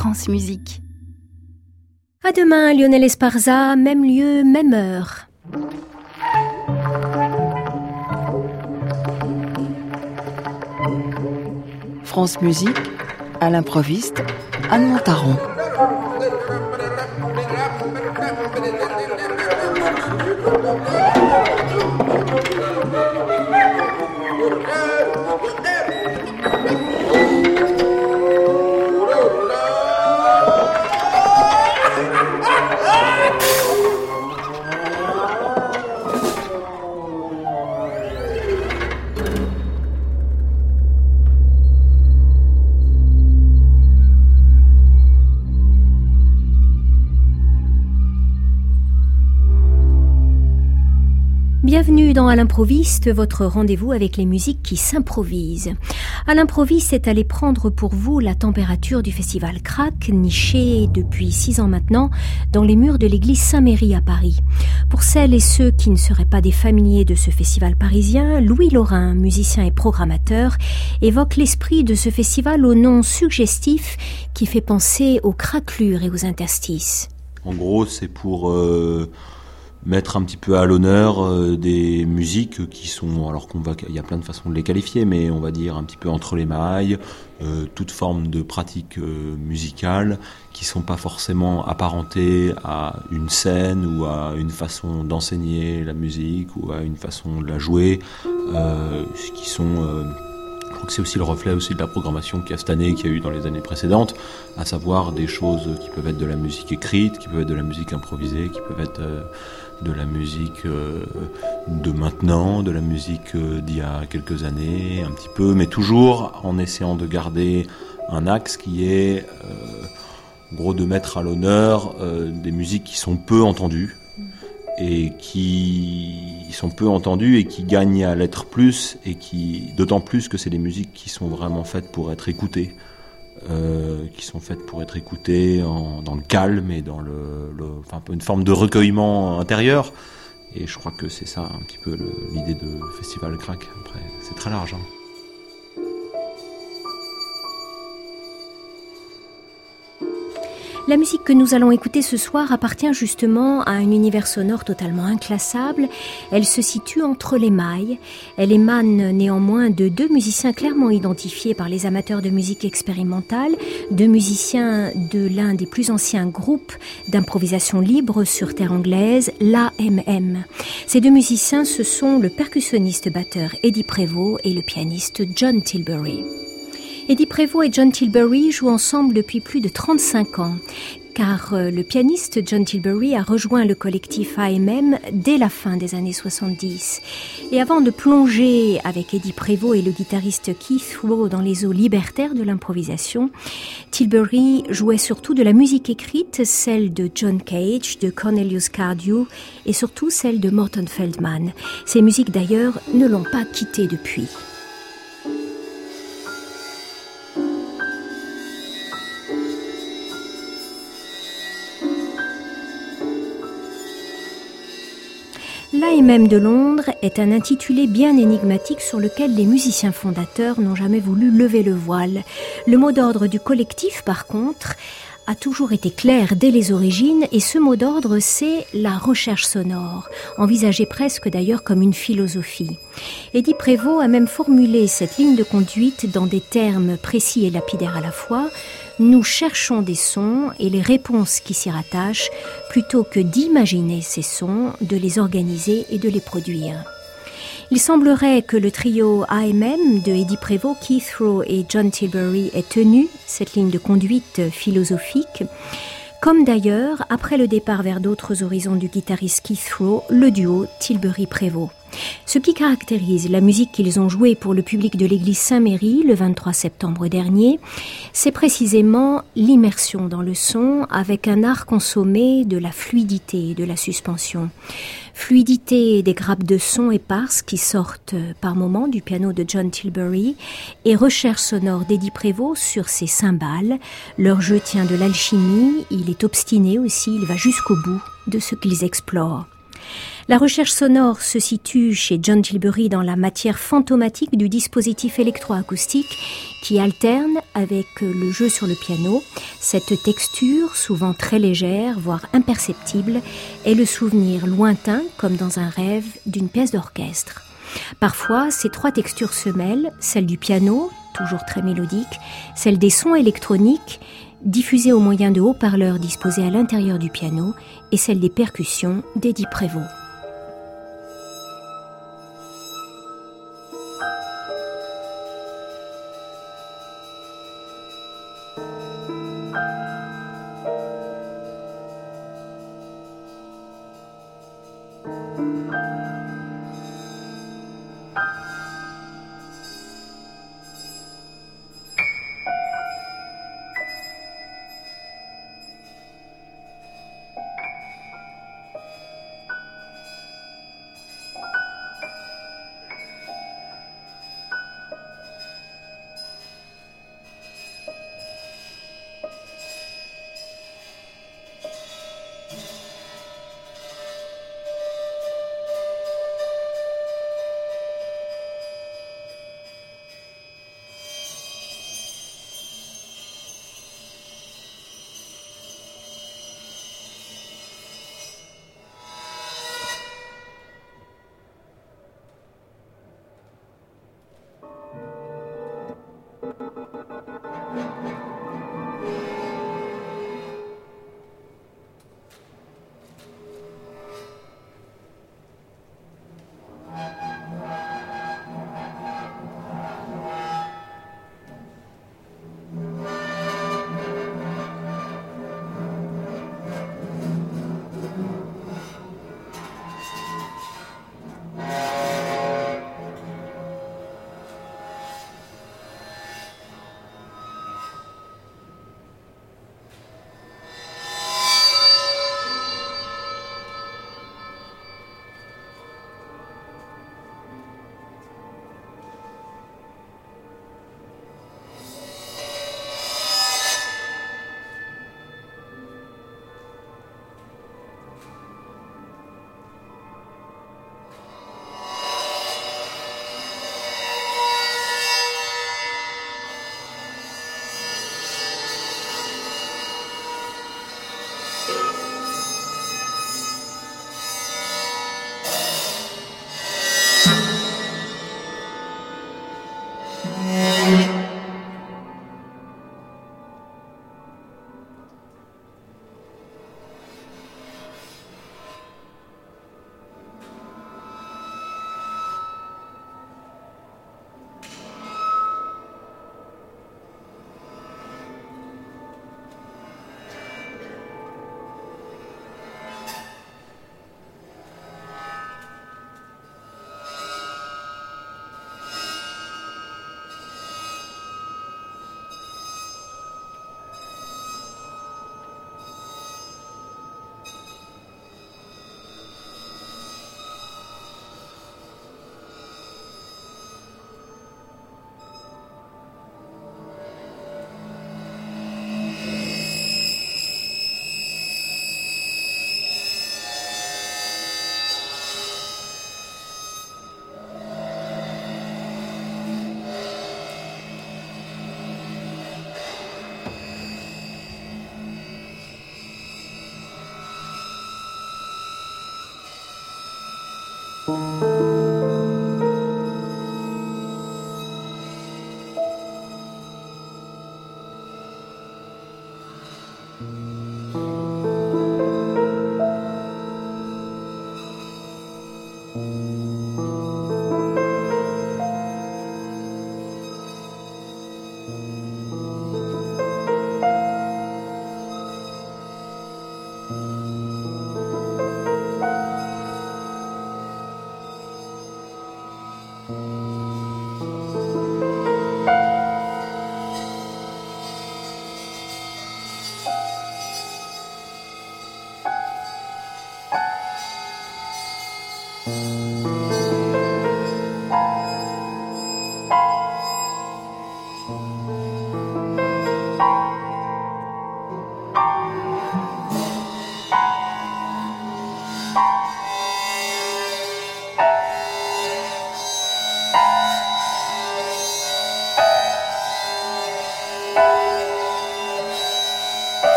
France Musique. À demain, Lionel Esparza, même lieu, même heure. France Musique, à l'improviste, Anne Montaron. Bienvenue dans À l'improviste, votre rendez-vous avec les musiques qui s'improvisent. À l'improviste est allé prendre pour vous la température du festival Crac, niché depuis 6 ans maintenant dans les murs de l'église Saint-Méry à Paris. Pour celles et ceux qui ne seraient pas des familiers de ce festival parisien, Louis Laurin, musicien et programmateur, évoque l'esprit de ce festival au nom suggestif qui fait penser aux craquelures et aux interstices. En gros, c'est pour mettre un petit peu à l'honneur des musiques qui sont, alors il y a plein de façons de les qualifier, mais on va dire un petit peu entre les mailles, toute forme de pratique musicale qui sont pas forcément apparentées à une scène ou à une façon d'enseigner la musique ou à une façon de la jouer, qui sont je crois que c'est aussi le reflet aussi de la programmation qu'il y a cette année et qu'il y a eu dans les années précédentes, à savoir des choses qui peuvent être de la musique écrite, qui peuvent être de la musique improvisée, qui peuvent être de la musique de maintenant, de la musique d'il y a quelques années, un petit peu, mais toujours en essayant de garder un axe qui est, en gros, de mettre à l'honneur des musiques qui sont peu entendues, et qui sont peu entendues et qui gagnent à l'être plus, et qui, d'autant plus que c'est des musiques qui sont vraiment faites pour être écoutées, dans le calme et dans une forme de recueillement intérieur. Et je crois que c'est ça un petit peu l'idée de Festival Crac. Après, c'est très large, hein. La musique que nous allons écouter ce soir appartient justement à un univers sonore totalement inclassable. Elle se situe entre les mailles. Elle émane néanmoins de 2 musiciens clairement identifiés par les amateurs de musique expérimentale, 2 musiciens de l'un des plus anciens groupes d'improvisation libre sur terre anglaise, l'AMM. Ces 2 musiciens, ce sont le percussionniste-batteur Eddie Prévost et le pianiste John Tilbury. Eddie Prévost et John Tilbury jouent ensemble depuis plus de 35 ans, car le pianiste John Tilbury a rejoint le collectif AMM dès la fin des années 70. Et avant de plonger avec Eddie Prévost et le guitariste Keith Rowe dans les eaux libertaires de l'improvisation, Tilbury jouait surtout de la musique écrite, celle de John Cage, de Cornelius Cardew et surtout celle de Morton Feldman. Ces musiques d'ailleurs ne l'ont pas quitté depuis. L'AMM de Londres est un intitulé bien énigmatique sur lequel les musiciens fondateurs n'ont jamais voulu lever le voile. Le mot d'ordre du collectif, par contre, a toujours été clair dès les origines, et ce mot d'ordre, c'est la recherche sonore, envisagée presque d'ailleurs comme une philosophie. Eddie Prévost a même formulé cette ligne de conduite dans des termes précis et lapidaires à la fois. Nous cherchons des sons et les réponses qui s'y rattachent, plutôt que d'imaginer ces sons, de les organiser et de les produire. Il semblerait que le trio AMM de Eddie Prévost, Keith Rowe et John Tilbury ait tenu cette ligne de conduite philosophique, comme d'ailleurs, après le départ vers d'autres horizons du guitariste Keith Rowe, le duo Tilbury-Prévost. Ce qui caractérise la musique qu'ils ont jouée pour le public de l'église Saint-Méry le 23 septembre dernier, c'est précisément l'immersion dans le son avec un art consommé de la fluidité et de la suspension. Fluidité des grappes de son éparses qui sortent par moments du piano de John Tilbury et recherche sonore d'Eddie Prévost sur ses cymbales. Leur jeu tient de l'alchimie, il est obstiné aussi, il va jusqu'au bout de ce qu'ils explorent. La recherche sonore se situe chez John Tilbury dans la matière fantomatique du dispositif électroacoustique qui alterne avec le jeu sur le piano. Cette texture, souvent très légère, voire imperceptible, est le souvenir lointain, comme dans un rêve, d'une pièce d'orchestre. Parfois, ces trois textures se mêlent, celle du piano, toujours très mélodique, celle des sons électroniques, diffusés au moyen de haut-parleurs disposés à l'intérieur du piano, et celle des percussions d'Eddie Prévost.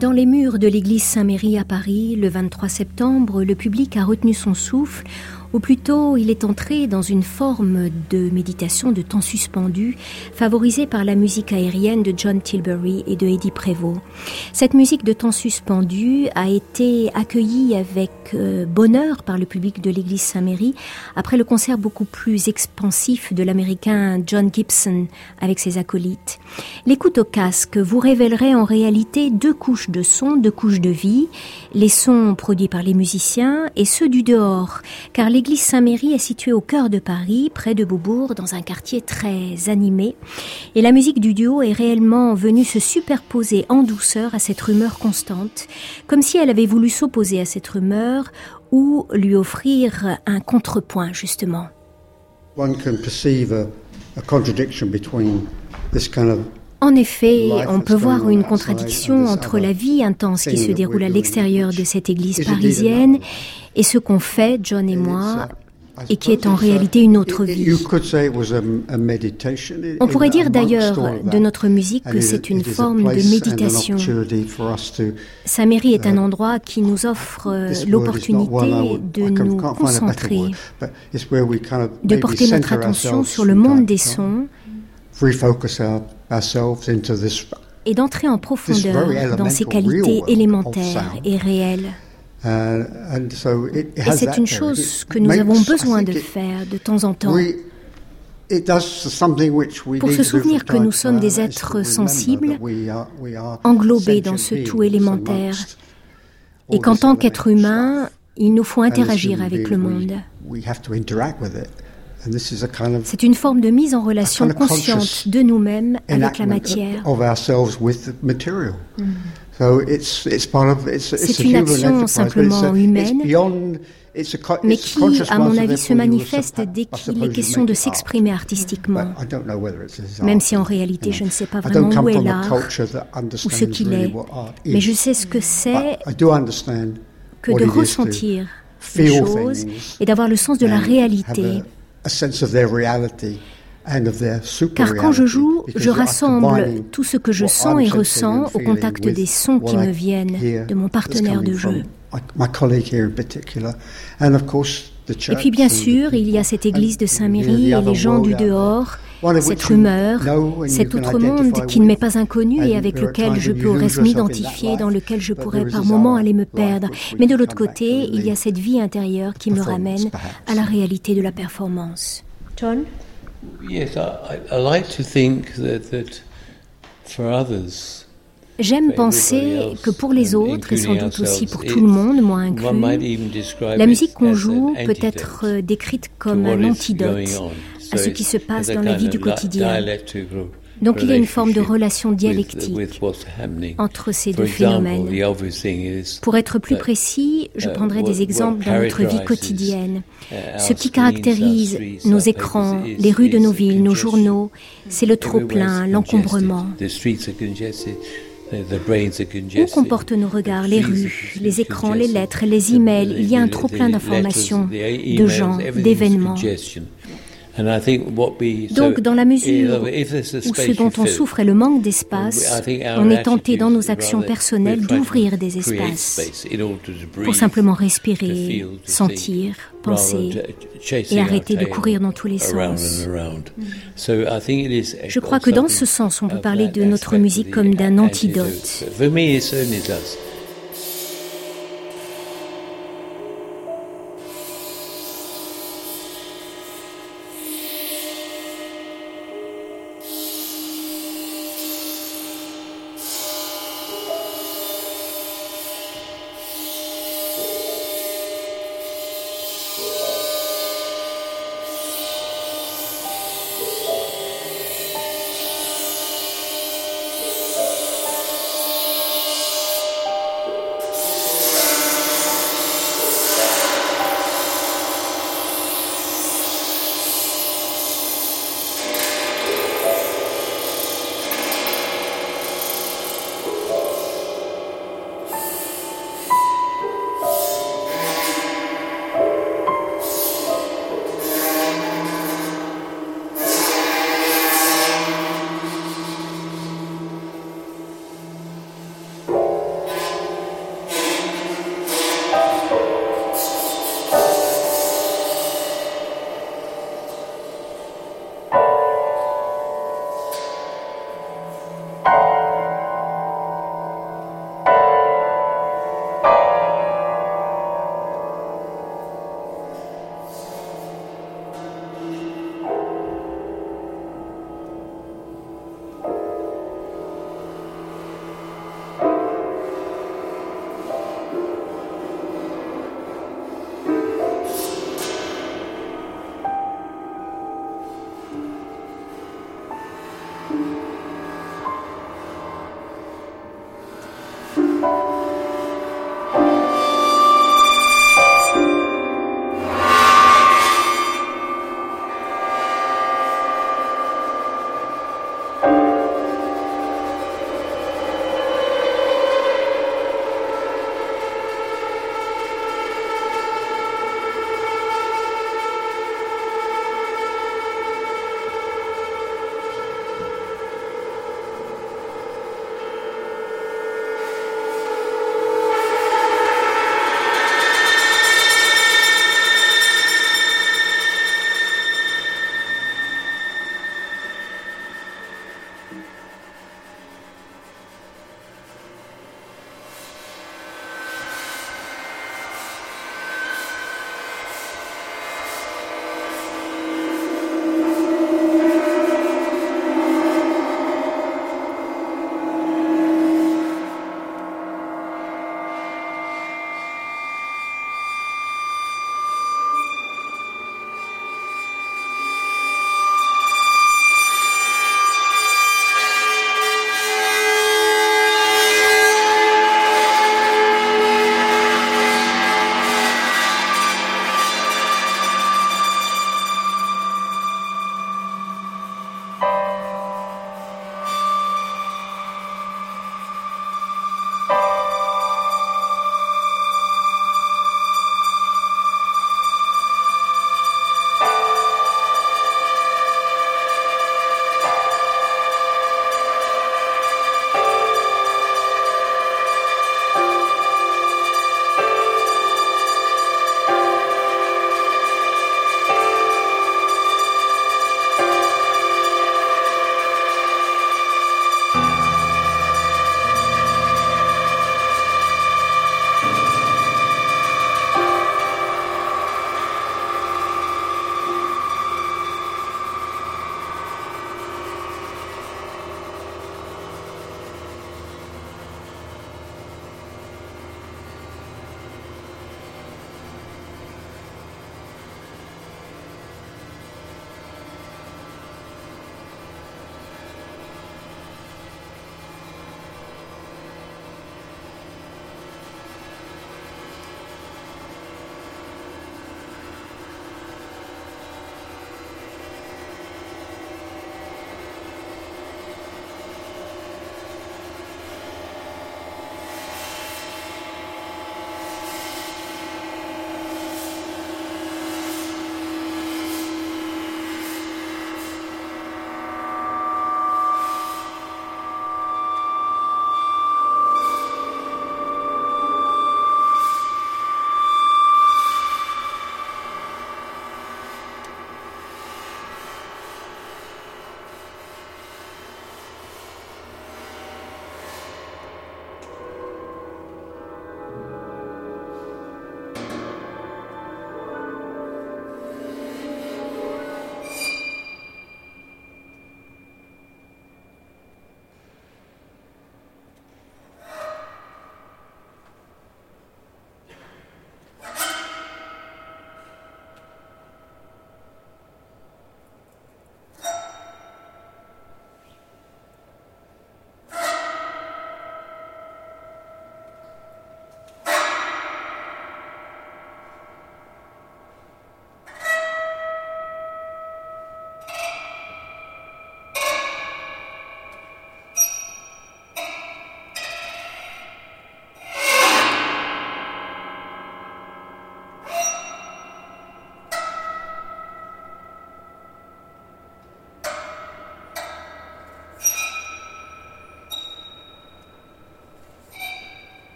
Dans les murs de l'église Saint-Méry à Paris, le 23 septembre, le public a retenu son souffle, ou plutôt il est entré dans une forme de méditation de temps suspendu, favorisée par la musique aérienne de John Tilbury et de Eddie Prévost. Cette musique de temps suspendu a été accueillie avec bonheur par le public de l'église Saint-Méry après le concert beaucoup plus expansif de l'américain John Gibson avec ses acolytes. L'écoute au casque vous révélerait en réalité deux couches de son, deux couches de vie, les sons produits par les musiciens et ceux du dehors, car l'église Saint-Méry est située au cœur de Paris, près de Beaubourg, dans un quartier très animé, et la musique du duo est réellement venue se superposer en douceur à cette rumeur constante, comme si elle avait voulu s'opposer à cette rumeur ou lui offrir un contrepoint, justement. One can perceive a contradiction between this kind of En effet, on peut voir une contradiction entre la vie intense qui se déroule à l'extérieur de cette église parisienne et ce qu'on fait, John et moi, et qui est en réalité une autre vie. On pourrait dire d'ailleurs de notre musique que c'est une forme de méditation. Saint-Méry est un endroit qui nous offre l'opportunité de nous concentrer, de porter notre attention sur le monde des sons et d'entrer en profondeur dans ces qualités élémentaires et réelles. Et c'est une chose que nous avons besoin de faire de temps en temps. Pour se souvenir que nous sommes des êtres sensibles, englobés dans ce tout élémentaire, et qu'en tant qu'êtres humains, il nous faut interagir avec le monde. C'est une forme de mise en relation consciente de nous-mêmes avec la matière. C'est une action simplement humaine, mais qui, à mon avis, se manifeste dès qu'il est question de s'exprimer artistiquement. Même si en réalité, je ne sais pas vraiment où est l'art, ou ce qu'il est, mais je sais ce que c'est que de ressentir les choses et d'avoir le sens de la réalité. Car quand je joue, je rassemble tout ce que je sens et ressens au contact des sons qui me viennent de mon partenaire de jeu. Et puis bien sûr, il y a cette église de Saint-Méry et les gens du dehors, cette rumeur, cet autre monde qui ne m'est pas inconnu et avec lequel je pourrais m'identifier, dans lequel je pourrais par moments aller me perdre. Mais de l'autre côté, il y a cette vie intérieure qui me ramène à la réalité de la performance. John? Yes, I like to think that for others, j'aime penser que pour les autres, et sans doute aussi pour tout le monde, moi inclus, la musique qu'on joue peut être décrite comme un antidote à ce qui se passe dans la vie du quotidien. Donc il y a une forme de relation dialectique entre ces deux phénomènes. Pour être plus précis, je prendrai des exemples dans notre vie quotidienne. Ce qui caractérise nos écrans, les rues de nos villes, nos journaux, c'est le trop-plein, l'encombrement. Où comportent nos regards, les rues, les écrans, les lettres, les emails? Il y a un trop-plein d'informations, de gens, d'événements. Donc, dans la mesure où ce dont on souffre est le manque d'espace, on est tenté dans nos actions personnelles d'ouvrir des espaces pour simplement respirer, sentir, penser et arrêter de courir dans tous les sens. Je crois que dans ce sens, on peut parler de notre musique comme d'un antidote.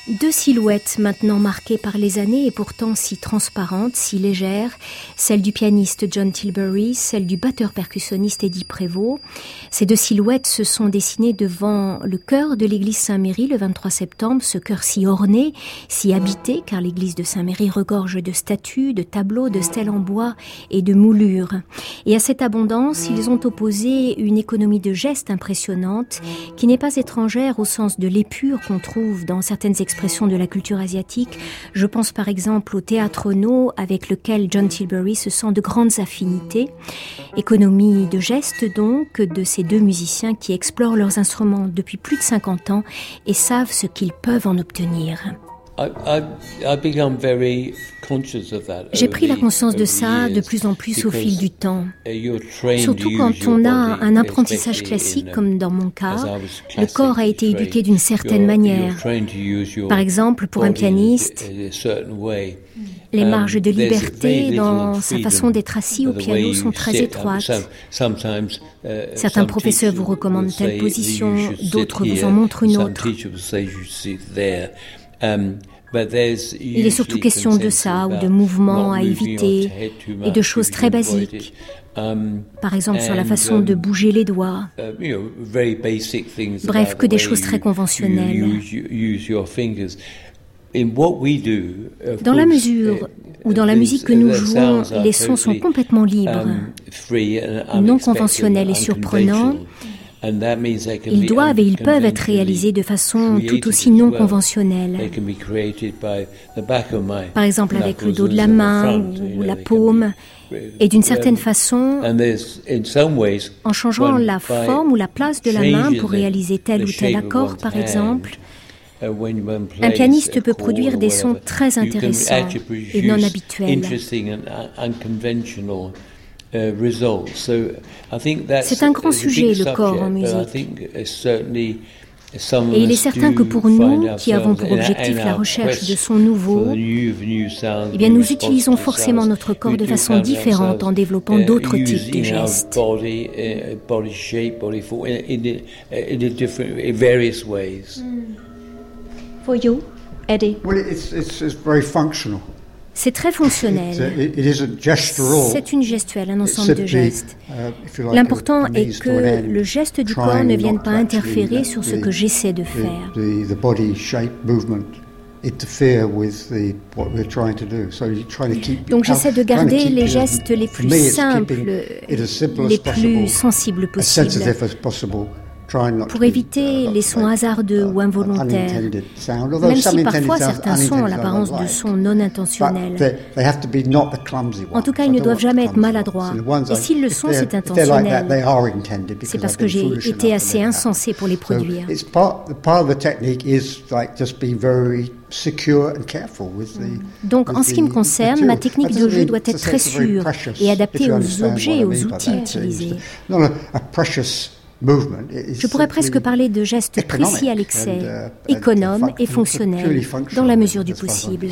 Deux silhouettes maintenant marquées par les années et pourtant si transparentes, si légères, celle du pianiste John Tilbury, celle du batteur percussionniste Eddie Prévost. Ces deux silhouettes se sont dessinées devant le chœur de l'église Saint-Méry le 23 septembre, ce chœur si orné, si habité, car l'église de Saint-Méry regorge de statues, de tableaux, de stèles en bois et de moulures. Et à cette abondance, ils ont opposé une économie de gestes impressionnante qui n'est pas étrangère au sens de l'épure qu'on trouve dans certaines expressions de la culture asiatique. Je pense par exemple au théâtre Ono avec lequel John Tilbury se sent de grandes affinités. Économie de gestes donc de ces deux musiciens qui explorent leurs instruments depuis plus de 50 ans et savent ce qu'ils peuvent en obtenir. J'ai pris la conscience de ça de plus en plus au fil du temps. Surtout quand on a un apprentissage classique, comme dans mon cas, le corps a été éduqué d'une certaine manière. Par exemple, pour un pianiste, les marges de liberté dans sa façon d'être assis au piano sont très étroites. Certains professeurs vous recommandent telle position, d'autres vous en montrent une autre. Il est surtout question de ça, ou de mouvements à éviter, et de choses très basiques. Par exemple, sur la façon de bouger les doigts. Bref, que des choses très conventionnelles. Dans la mesure où dans la musique que nous jouons, les sons sont complètement libres, non conventionnels et surprenants, ils doivent et ils peuvent être réalisés de façon tout aussi non conventionnelle. Par exemple avec le dos de la main ou la paume, et d'une certaine façon, en changeant la forme ou la place de la main pour réaliser tel ou tel accord, par exemple, un pianiste peut produire des sons très intéressants et non habituels. C'est un grand sujet, le corps en musique. Et il est certain que pour nous, qui avons pour objectif la recherche de sons nouveaux, eh bien nous utilisons forcément notre corps de façon différente en développant d'autres types de gestes. For you, Eddie? Well, it's very functional. C'est très fonctionnel. C'est une gestuelle, un ensemble de gestes. L'important est que le geste du corps ne vienne pas interférer sur ce que j'essaie de faire. Donc j'essaie de garder les gestes les plus simples, les plus sensibles possibles, pour éviter les sons hasardeux ou involontaires, même si parfois certains sons ont l'apparence de sons non intentionnels. En tout cas, ils ne doivent jamais être maladroits. Et s'ils le sont, c'est intentionnel. C'est parce que j'ai été assez insensé pour les produire. Donc, en ce qui me concerne, ma technique de jeu doit être très sûre et adaptée aux objets et aux outils utilisés. Je pourrais presque parler de gestes précis à l'excès, économes et fonctionnels, dans la mesure du possible.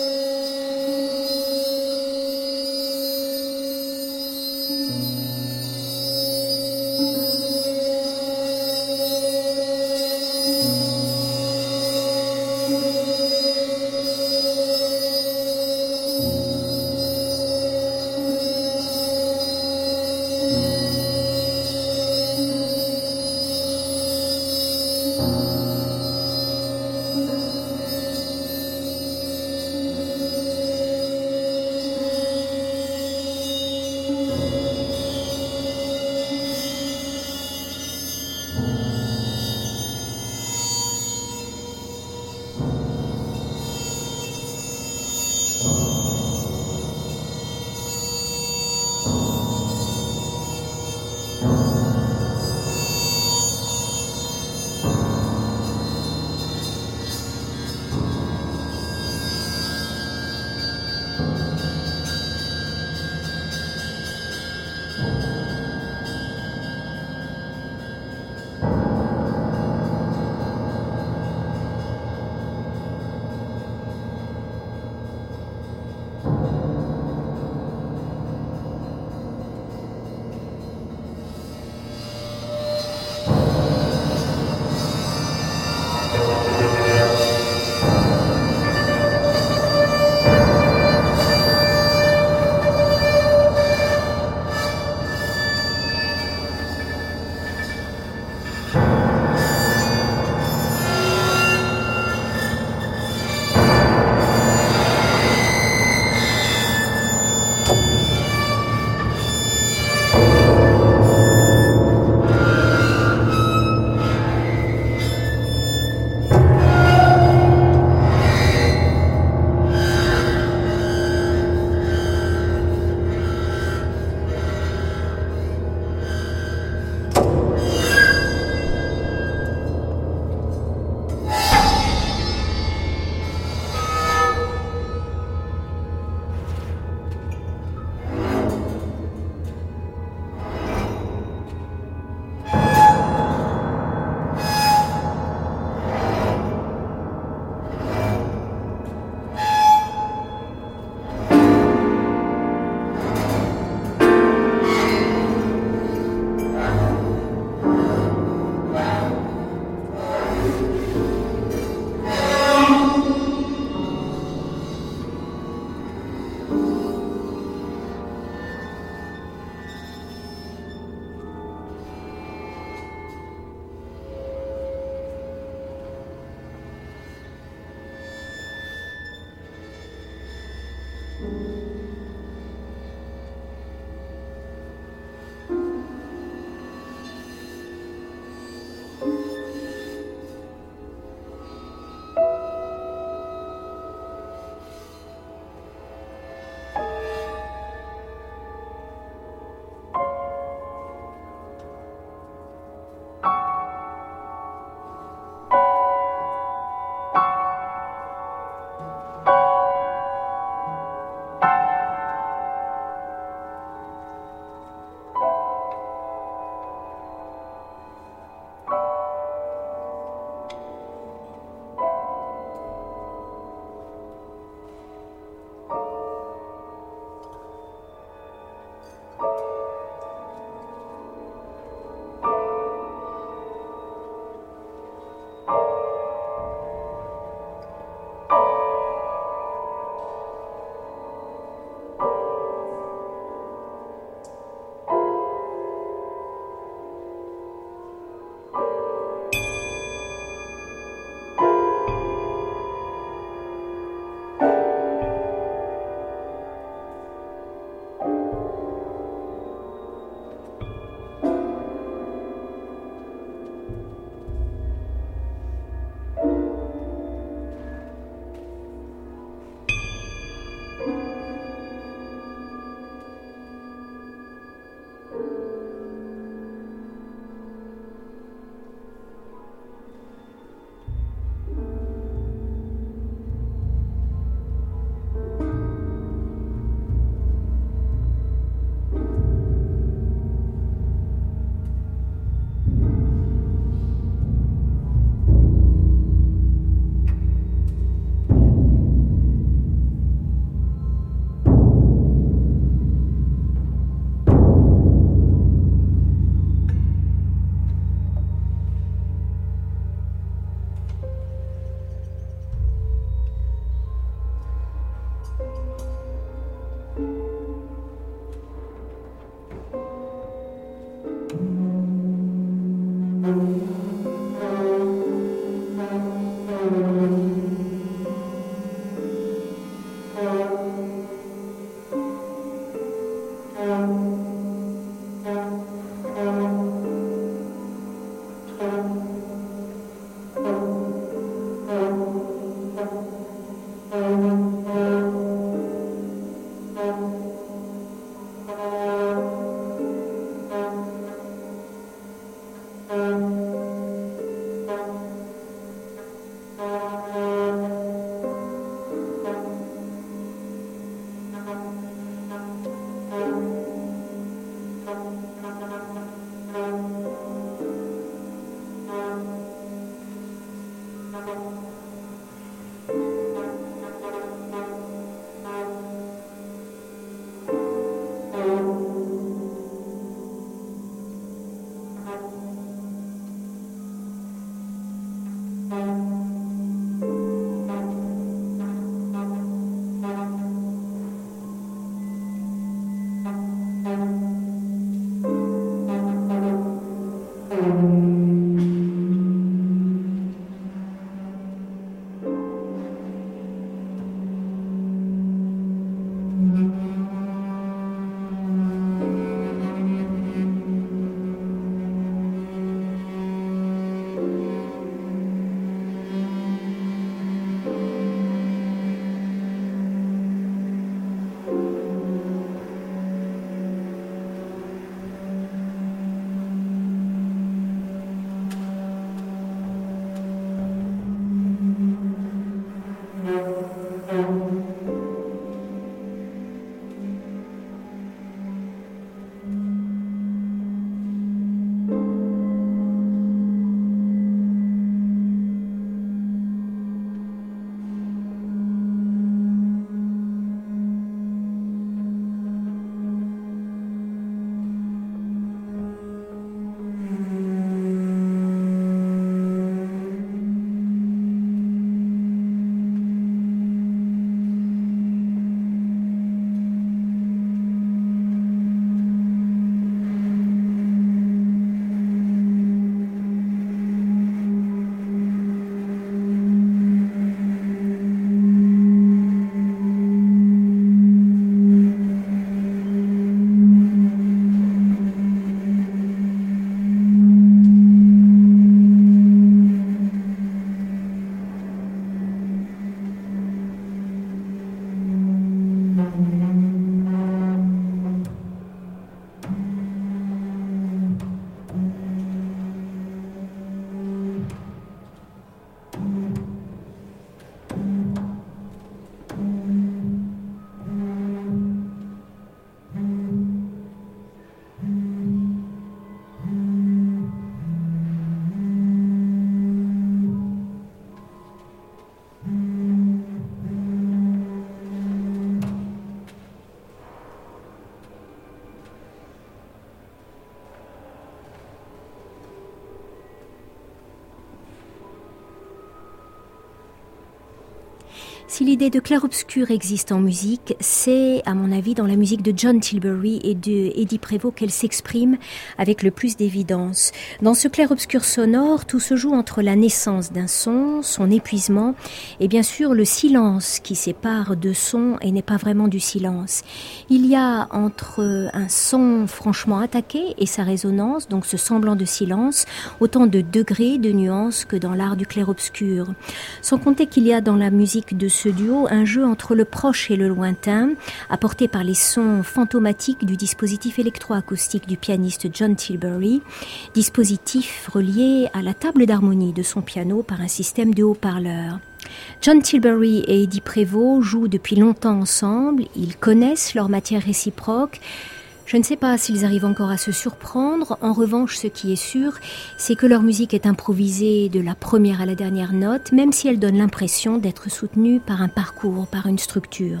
Si l'idée de clair-obscur existe en musique, c'est, à mon avis, dans la musique de John Tilbury et de Eddie Prévost qu'elle s'exprime avec le plus d'évidence. Dans ce clair-obscur sonore, tout se joue entre la naissance d'un son, son épuisement, et bien sûr le silence qui sépare deux sons et n'est pas vraiment du silence. Il y a entre un son franchement attaqué et sa résonance, donc ce semblant de silence, autant de degrés, de nuances que dans l'art du clair-obscur. Sans compter qu'il y a dans la musique de ce duo un jeu entre le proche et le lointain, apporté par les sons fantomatiques du dispositif électroacoustique du pianiste John Tilbury, dispositif relié à la table d'harmonie de son piano par un système de haut-parleurs. John Tilbury et Eddie Prévost jouent depuis longtemps ensemble, ils connaissent leur matière réciproque. Je ne sais pas s'ils arrivent encore à se surprendre. En revanche, ce qui est sûr, c'est que leur musique est improvisée de la première à la dernière note, même si elle donne l'impression d'être soutenue par un parcours, par une structure.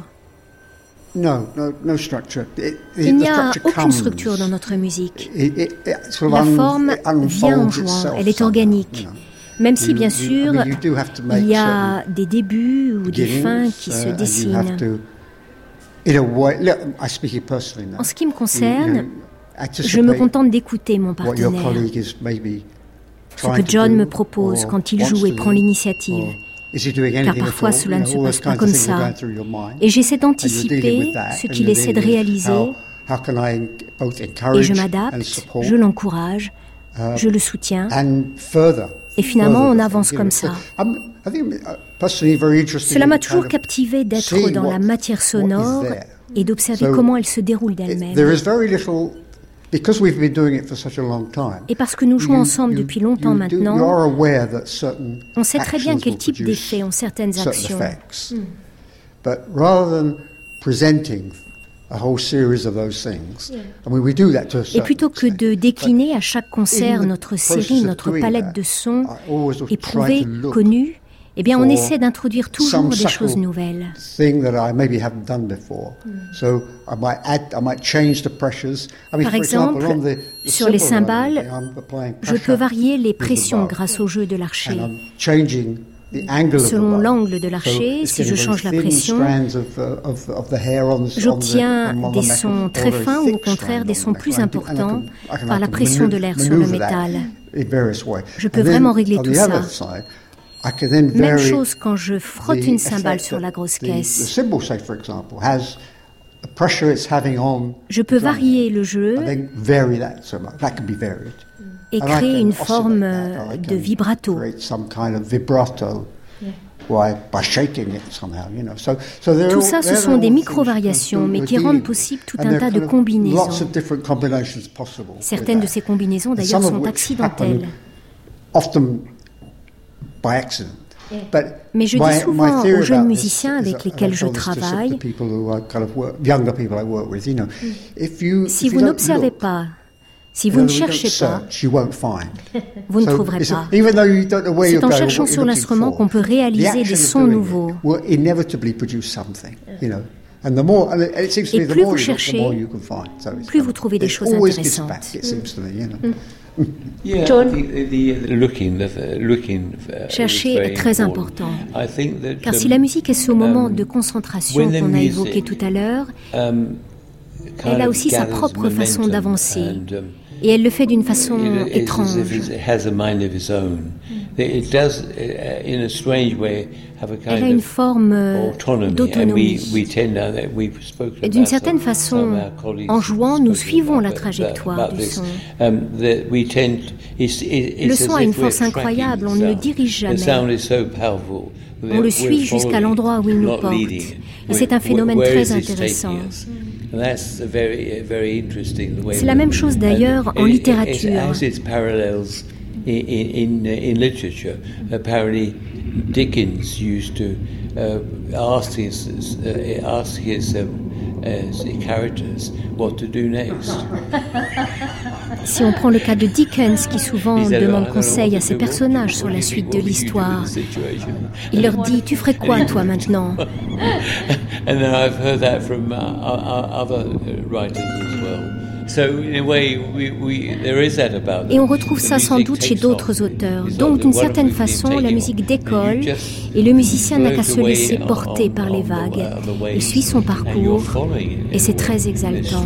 No structure. Il n'y a aucune structure dans notre musique. La forme vient en jouant, elle est organique. Même si, bien sûr, il y a des débuts ou des fins qui se dessinent. En ce qui me concerne, je me contente d'écouter mon partenaire, ce que John me propose quand il joue et prend l'initiative, car parfois cela ne se passe pas comme ça, et j'essaie d'anticiper ce qu'il essaie de réaliser, et je m'adapte, je l'encourage, je le soutiens, et finalement on avance comme ça. Cela m'a toujours captivé d'être dans la matière sonore et d'observer comment elle se déroule d'elle-même. Et parce que nous jouons ensemble depuis longtemps maintenant, on sait très bien quel type d'effets ont certaines actions. Et plutôt que de décliner à chaque concert notre série, notre palette de sons éprouvés, connus, eh bien, on essaie d'introduire toujours des choses nouvelles. Par exemple, sur les cymbales, je peux varier les pressions grâce au jeu de l'archet. Selon l'angle de l'archet, si je change la pression, j'obtiens des sons très fins ou au contraire des sons plus importants par la pression de l'air sur le métal. Je peux vraiment régler tout ça. Même chose quand je frotte une cymbale sur la grosse caisse. Je peux varier le jeu et créer une forme de vibrato. Tout ça, ce sont des micro-variations, mais qui rendent possible tout un tas de combinaisons. Certaines de ces combinaisons, d'ailleurs, sont accidentelles. Mais je dis souvent aux jeunes musiciens avec lesquels je travaille, si vous n'observez pas, si vous ne cherchez pas, vous ne trouverez pas. C'est en cherchant sur l'instrument qu'on peut réaliser des sons nouveaux. Et plus vous cherchez, plus vous trouvez des choses intéressantes. Chercher est très important, car si la musique est ce moment de concentration qu'on a évoqué tout à l'heure, elle a aussi sa propre façon d'avancer, et elle le fait d'une façon étrange. Elle a une forme d'autonomie. Et d'une certaine façon, en jouant, nous suivons la trajectoire du son. Le son a une force incroyable, on ne le dirige jamais. On le suit jusqu'à l'endroit où il nous porte. Et c'est un phénomène très intéressant. C'est la même chose d'ailleurs en littérature. In literature, apparently Dickens used to ask his characters what to do next. Si on prend le cas de Dickens, qui souvent demande conseil à ses personnages sur la suite de l'histoire, il leur dit « Tu ferais quoi, toi, maintenant ?» And then I've heard that from other writers as well. Et on retrouve ça sans doute chez d'autres auteurs. Donc, d'une certaine façon, la musique décolle et le musicien n'a qu'à se laisser porter par les vagues. Il suit son parcours et c'est très exaltant.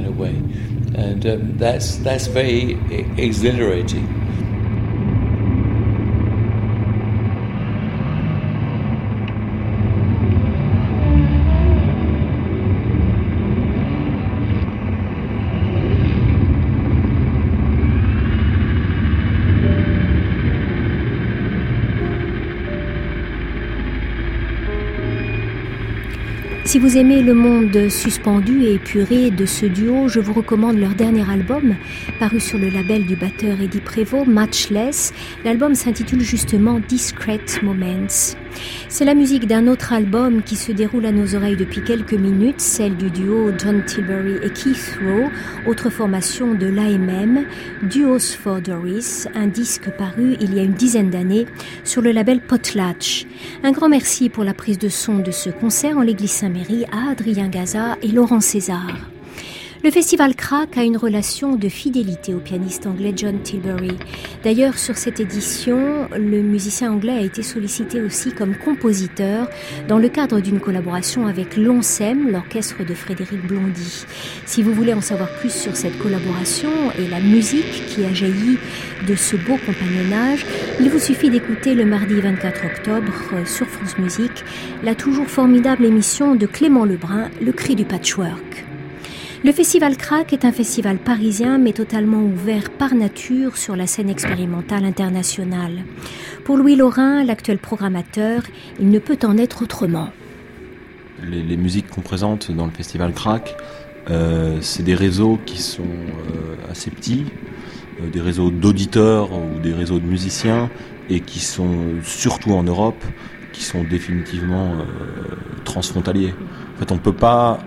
Si vous aimez le monde suspendu et épuré de ce duo, je vous recommande leur dernier album, paru sur le label du batteur Eddie Prévost, Matchless. L'album s'intitule justement Discreet Moments. C'est la musique d'un autre album qui se déroule à nos oreilles depuis quelques minutes, celle du duo John Tilbury et Keith Rowe, autre formation de l'AMM, Duos for Doris, un disque paru il y a une dizaine d'années sur le label Potlatch. Un grand merci pour la prise de son de ce concert en l'église Saint-Méry à Adrien Gaza et Laurent César. Le festival Crack a une relation de fidélité au pianiste anglais John Tilbury. D'ailleurs, sur cette édition, le musicien anglais a été sollicité aussi comme compositeur dans le cadre d'une collaboration avec l'ONSEM, l'orchestre de Frédéric Blondy. Si vous voulez en savoir plus sur cette collaboration et la musique qui a jailli de ce beau compagnonnage, il vous suffit d'écouter le mardi 24 octobre sur France Musique la toujours formidable émission de Clément Lebrun, Le Cri du Patchwork. Le Festival Crack est un festival parisien mais totalement ouvert par nature sur la scène expérimentale internationale. Pour Louis Laurin, l'actuel programmateur, il ne peut en être autrement. Les musiques qu'on présente dans le Festival Crack, c'est des réseaux qui sont assez petits, des réseaux d'auditeurs ou des réseaux de musiciens et qui sont surtout en Europe, qui sont définitivement transfrontaliers. En fait, on ne peut pas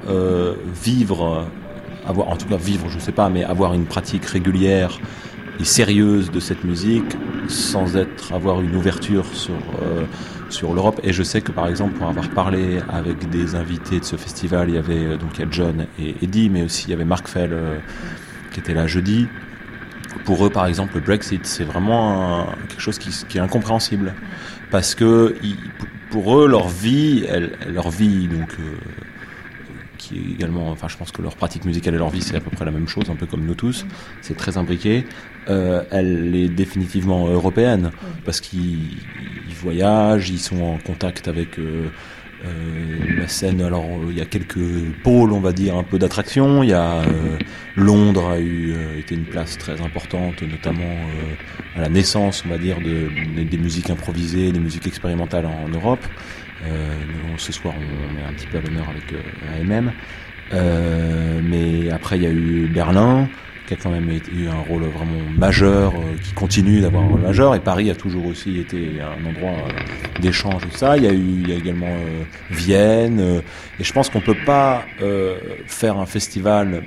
avoir une pratique régulière et sérieuse de cette musique sans avoir une ouverture sur l'Europe. Et je sais que par exemple, pour avoir parlé avec des invités de ce festival, il y avait John et Eddie, mais aussi il y avait Mark Fell qui était là jeudi. Pour eux, par exemple, le Brexit, c'est vraiment quelque chose qui est incompréhensible. Parce que pour eux, leur vie, donc, qui est également, enfin, je pense que leur pratique musicale et leur vie, c'est à peu près la même chose, un peu comme nous tous. C'est très imbriqué. Elle est définitivement européenne, parce qu'ils voyagent, ils sont en contact avec la scène. Alors, il y a quelques pôles, on va dire, un peu d'attraction. Il y a Londres a été une place très importante, notamment à la naissance, on va dire, des musiques improvisées, des musiques expérimentales en Europe. Ce soir, on est un petit peu à l'honneur avec AMM. Mais après, il y a eu Berlin, qui a quand même eu un rôle vraiment majeur, qui continue d'avoir un rôle majeur. Et Paris a toujours aussi été un endroit d'échange, tout ça. Il y a également Vienne. Et je pense qu'on peut pas faire un festival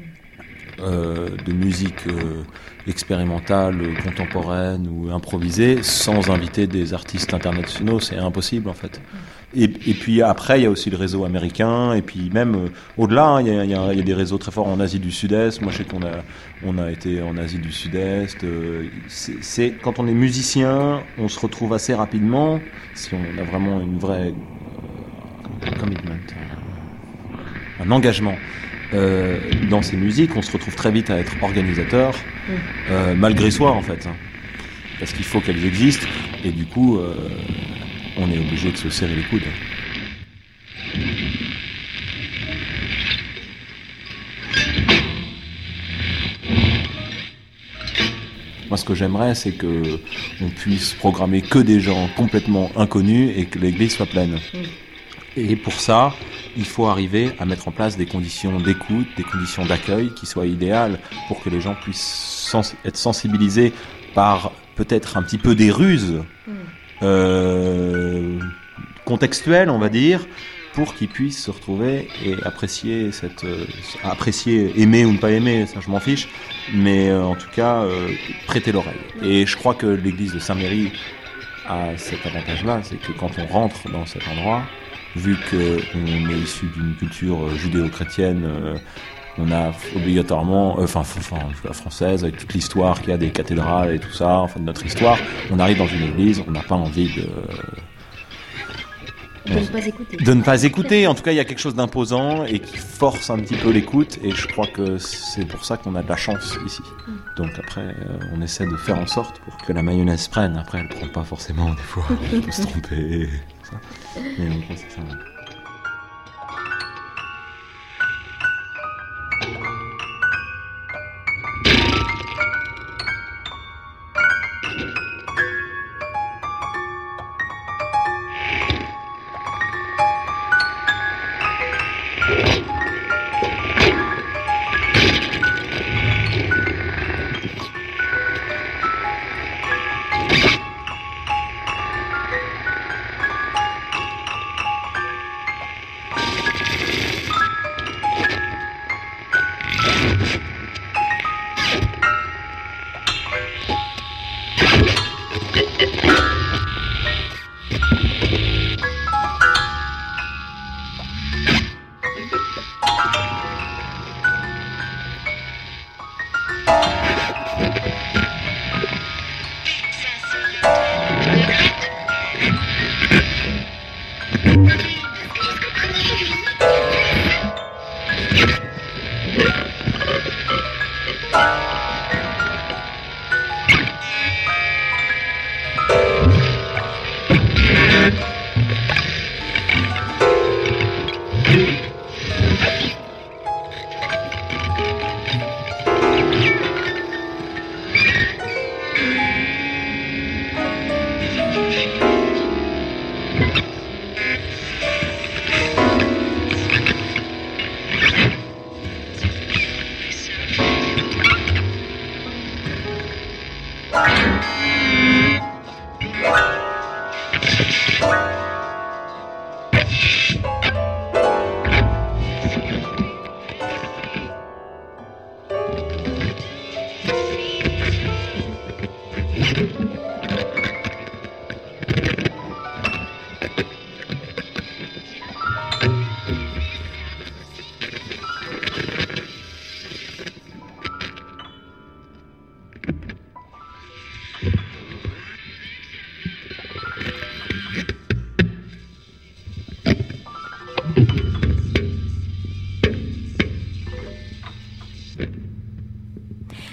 de musique expérimentale, contemporaine ou improvisée sans inviter des artistes internationaux. C'est impossible, en fait. Et puis après, il y a aussi le réseau américain, et puis même au-delà, hein, il y a des réseaux très forts en Asie du Sud-Est. Moi, je sais qu'on a été en Asie du Sud-Est. C'est quand on est musicien, on se retrouve assez rapidement, si on a vraiment une vraie commitment, un engagement dans ces musiques, on se retrouve très vite à être organisateur, malgré soi, en fait, hein, parce qu'il faut qu'elles existent, et du coup on est obligé de se serrer les coudes. Moi, ce que j'aimerais, c'est que on puisse programmer que des gens complètement inconnus et que l'église soit pleine. Et pour ça, il faut arriver à mettre en place des conditions d'écoute, des conditions d'accueil qui soient idéales pour que les gens puissent être sensibilisés par peut-être un petit peu des ruses contextuelles, on va dire, pour qu'ils puissent se retrouver et apprécier aimer ou ne pas aimer, ça je m'en fiche, mais en tout cas prêter l'oreille. Et je crois que l'église de Saint-Méry a cet avantage-là, c'est que quand on rentre dans cet endroit, vu qu'on est issu d'une culture judéo-chrétienne, on a obligatoirement, la française, avec toute l'histoire qu'il y a des cathédrales et tout ça, enfin de notre histoire, on arrive dans une église, on n'a pas envie de ne pas écouter. En tout cas, il y a quelque chose d'imposant et qui force un petit peu l'écoute, et je crois que c'est pour ça qu'on a de la chance ici. Donc après, on essaie de faire en sorte pour que la mayonnaise prenne. Après, elle prend pas forcément, des fois, on peut se tromper. Ça. Mais on pense que ça va.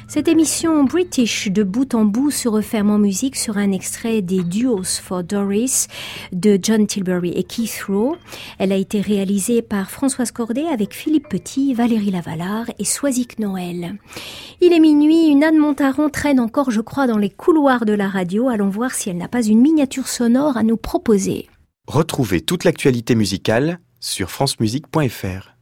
Cette émission british de bout en bout se referme en musique sur un extrait des Duos for Doris de John Tilbury et Keith Rowe. Elle a été réalisée par Françoise Cordet avec Philippe Petit, Valérie Lavallard et Soisic Noël. Il est minuit, une Anne Montaron traîne encore, je crois, dans les couloirs de la radio. Allons voir si elle n'a pas une miniature sonore à nous proposer. Retrouvez toute l'actualité musicale sur francemusique.fr.